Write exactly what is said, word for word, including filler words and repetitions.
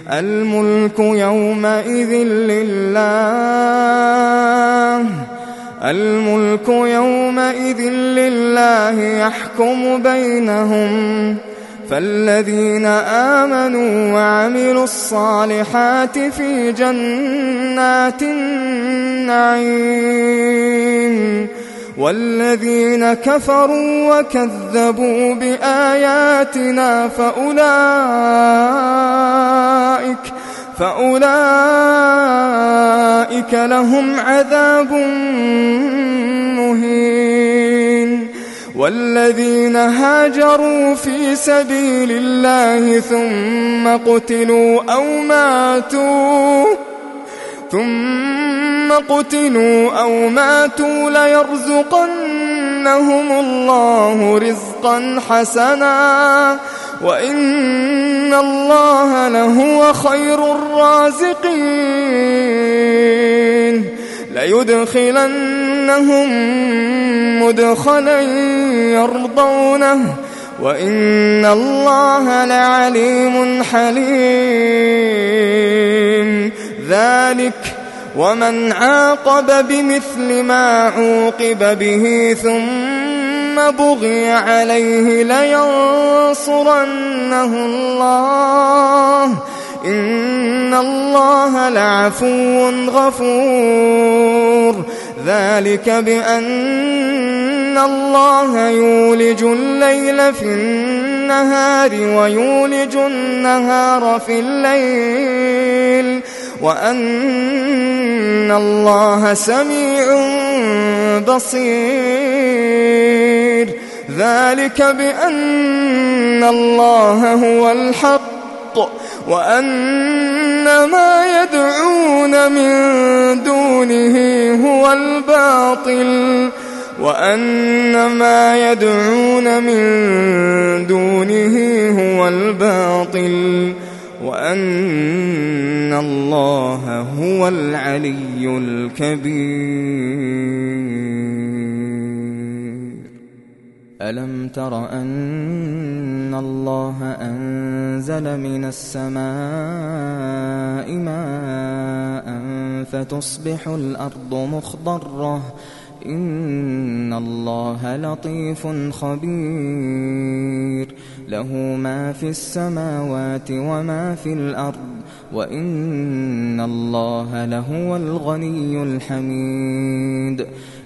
الملك يومئذ لله الملك يومئذ لله يحكم بينهم فالذين آمنوا وعملوا الصالحات في جنات النعيم والذين كفروا وكذبوا بآياتنا فأولئك فأولئك لهم عذاب مهين والذين هاجروا في سبيل الله ثم قتلوا أو ماتوا ثم قتلوا أو ماتوا ليرزقنهم الله رزقا حسنا وإن الله لهو خير الرازقين ليدخلنهم مدخلا يرضونه وإن الله لعليم حليم ذلك ومن عاقب بمثل ما عوقب به ثم بغي عليه لينصرنه الله إن الله لعفو غفور ذلك بأن الله يولج الليل في النهار ويولج النهار في الليل وأن الله سميع بصير ذلك بأن الله هو الحق وأن ما يدعون من دونه هو الباطل وأن ما يدعون من دونه هو الباطل وأن الله هو العلي الكبير. ألم تر أن الله أنزل من السماء ماء فتصبح الأرض مخضرة إن الله لطيف خبير له ما في السماوات وما في الأرض وإن الله لهو الغني الحميد